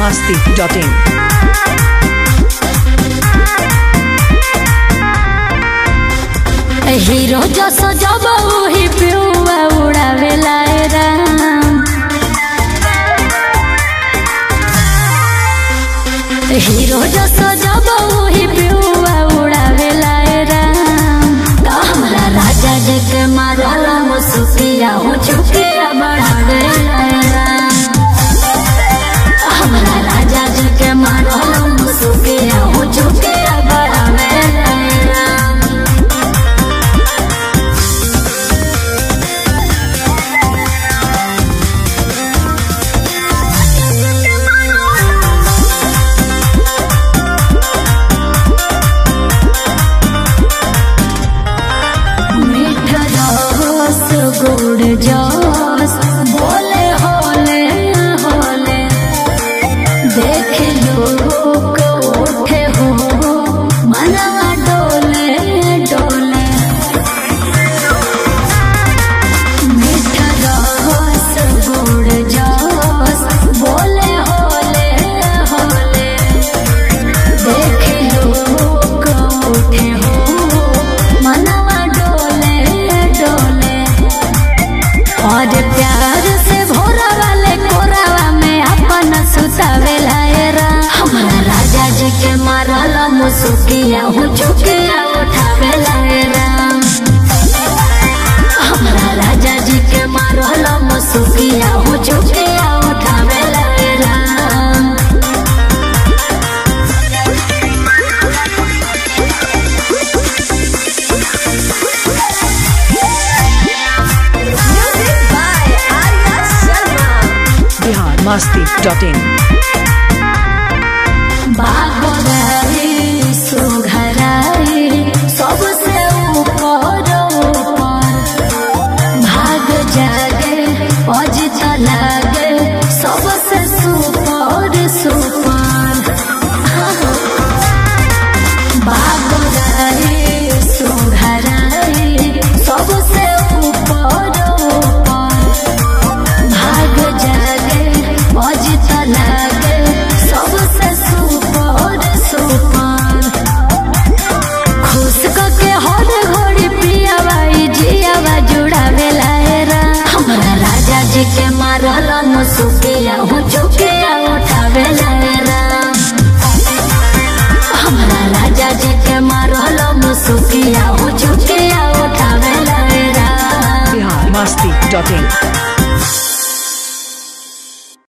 biharmasti.in। Hero जसो जब वही पियुआ उड़ावे लाए राम। हीरो जसो जब वही पियुआ उड़ावे लाए राम। तो हमरा राजा जी के मारला मुसुकिया हो चुकिया बढ़ावे लाए राम। हमरा राजा जी के मारला मुसुकिया हो चुकिया बढ़ावे लाए राम। गुड़ जोश बोले होले होले देख लोग उठे हो मनवा डोले डोले। मीठा रस गुड़ जोश बोले होले होले देख लोग उठे हो मनवा डोले डोले। और प्यार से भोरा वाले कोरावा में अपन सुतावे लाए राम। हमरा राजा जी के मारला मुसुकिया हो चुकिया उठावे लाए राम। हमरा राजा जी के मारला मुसुकिया हो चुकिया उठावे लाए राम। biharmasti.in। बागोराई सुघराई सबसे ऊपर ऊपर भाग जागे अजित लागे सबसे सुपर सुपर। बागोराई सुघराई सबसे ऊपर ऊपर भाग जागे अजित लागे सबसे सुपर सुपर। खुश के हर घड़ी पियावाई जियावा जुड़ावे लाए राम। हमरा राजा जी के मारला मुसुकिया हो चुकिया उठावे लाए राम। हमरा राजा जी के मारला मुसुकिया हो चुकिया उठावे लाए राम। biharmasti.in।